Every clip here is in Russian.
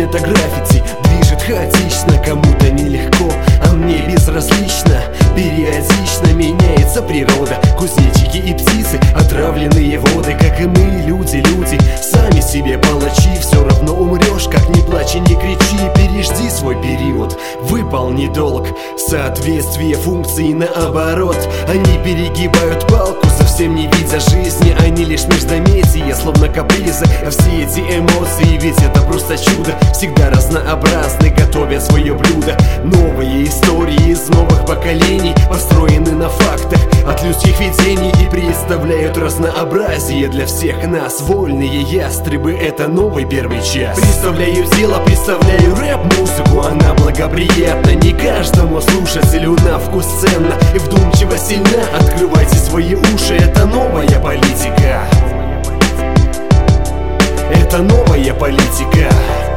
это граффити движет хаотично, кому-то нелегко, а мне безразлично. Периодично меняется природа, кузнечики и птицы, отравленные воды. Как и мы, люди, сами себе палачи. Все равно умрешь, как ни плачь и не кричи. Пережди свой период, выполни долг. Соответствие функции наоборот. Они перегибают палку, совсем не видя жизни. Они лишь междометия, словно капризы. А все эти эмоции, ведь это просто чудо. Всегда разнообразны, готовят свое блюдо. Новые истории из новых поколений построены на фактах от людских видений и представляют разнообразие для всех нас. Вольные ястребы — это новый первый час. Представляю дело, представляю рэп-музыку. Она благоприятна не каждому слушателю, на вкус ценна и вдумчиво сильна. Открывайте свои уши, это новая политика. Это новая политика.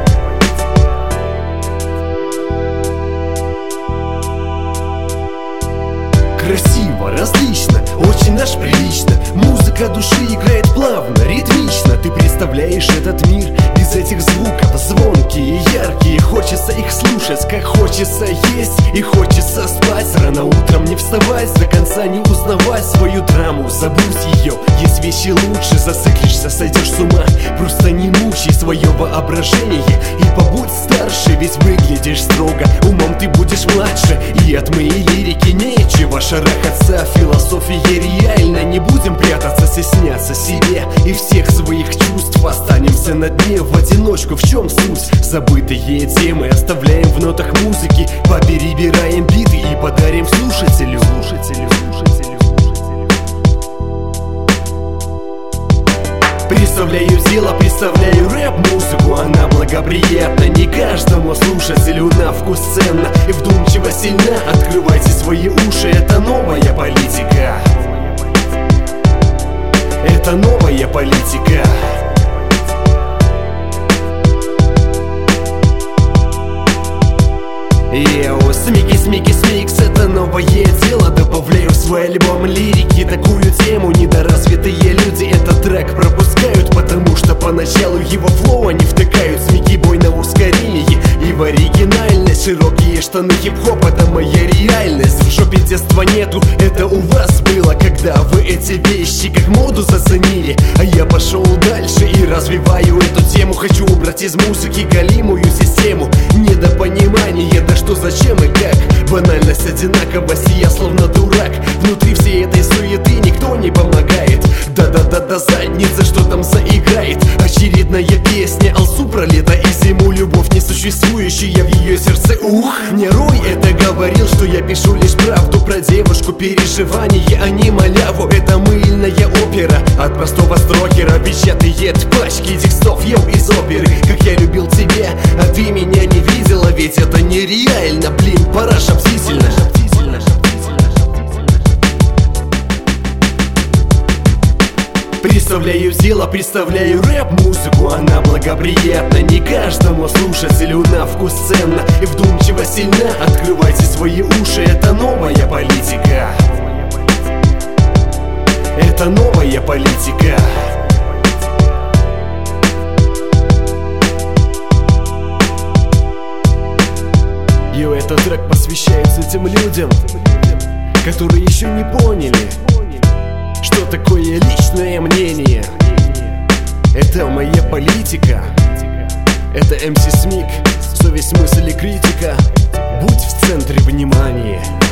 Красиво, различно, очень аж прилично. Музыка души играет плавно, ритмично. Ты представляешь этот мир без этих звуков. Звонкие, яркие, хочется их слушать. Как хочется есть и хочется спать. Рано утром не вставать, до конца не узнавать свою драму. Забудь ее, есть вещи лучше. Зациклишься, сойдешь с ума. Просто не мучай свое воображение и побудь старше, ведь выглядишь строго. Умом ты будешь младше, и от моей лирики нечего шарахаться. Философия реальна, не будем прятаться, стесняться себе и всех своих чувств. Останемся на дне в одиночку, в чем суть? Забытые темы оставляем в нотах музыки. Поперебираем биты и подарим слушателю. Представляю дело, представляю рэп-музыку. Она благоприятна не каждому слушателю, на вкус ценна и вдумчиво сильна. Открывайте свои уши, это новая политика. Это новая политика. Йоу, смикс, это новое дело. Добавляю в свой альбом лирики такую тему. Недоразвитые люди этот трек пропускают, потому что поначалу его флоу они втыкают. Смики-бой на ускорении и в оригинальность. Широкие штаны хип-хоп — это моя реальность. В жопе детства нету, это у вас было, когда вы эти вещи как моду заценили. А я пошел дальше и развиваю эту тему. Хочу убрать из музыки галимую систему. Недопонимание, да что, зачем и как. Банальность, одинаковость, я словно дурак. Внутри всей этой суеты никто не помогает. Да-да-да-да, задница, что там заиграет? Очередная песня Алсу про лето и зиму. Любовь несуществующая в ее сердце, ух. Мне Рой это говорил, что я пишу лишь правду про девушку. Переживание, а не маляву. Это мыльная опера от простого строкера. Печатает пачки текстов, ел из оперы. Как я любил тебя, а ты меня не видела. Ведь это нереально, блин, параша бдительна. Представляю дело, представляю рэп-музыку. Она благоприятна не каждому слушателю, на вкус ценна и вдумчиво сильна. Открывайте свои уши, это новая политика. Это новая политика. Йо, этот трек посвящается этим людям, которые еще не поняли, что такое личное мнение. Это моя политика. Это MC Смик, совесть, мысль и критика. Будь в центре внимания.